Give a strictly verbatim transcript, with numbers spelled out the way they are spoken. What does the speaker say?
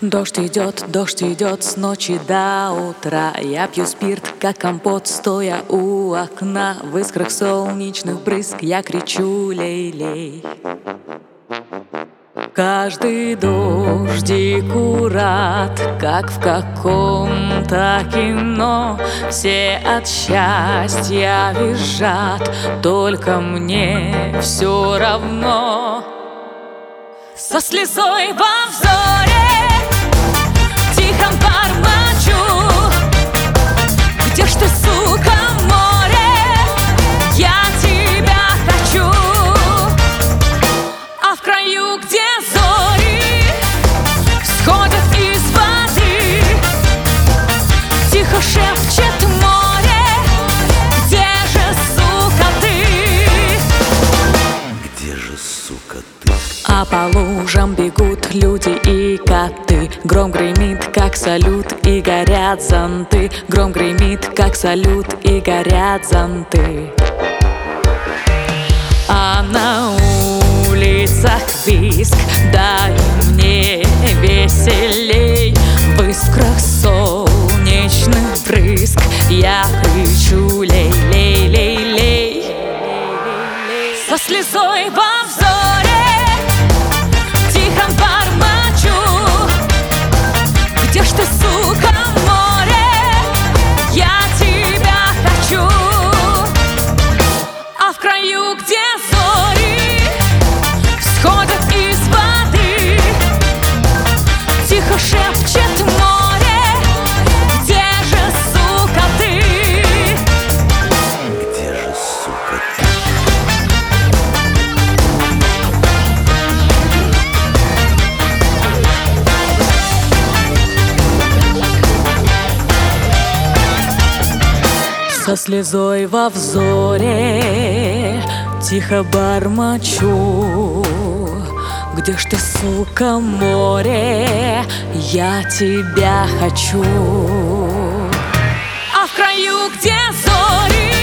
Дождь идет, дождь идет с ночи до утра. Я пью спирт, как компот, стоя у окна. В искрах солнечных брызг я кричу лей-лей. Каждый дождик урад, как в каком-то кино. Все от счастья визжат, только мне все равно. Со слезой во взоре тихо бормочу: где ж ты, сука, море? Я тебя хочу. А в краю, где зори всходят из воды, тихо шепчет море: где же, сука, ты? Где же, сука, ты? А по лужам бегут люди и коты. Гром гремит, как салют, и горят зонты. Гром гремит, как салют, и горят зонты. А на улицах виск, дай мне веселей. В искрах солнечных брызг я кричу лей-лей-лей-лей. Со слезой во взоре тихо бормочу: где ж ты, сука, море? Я тебя хочу. А в краю, где зори всходят из воды, тихо шепчет море: где же, сука, ты? Где же, сука, ты? Со слезой во взоре тихо бормочу: где ж ты, сука, море? Я тебя хочу. А в краю, где зори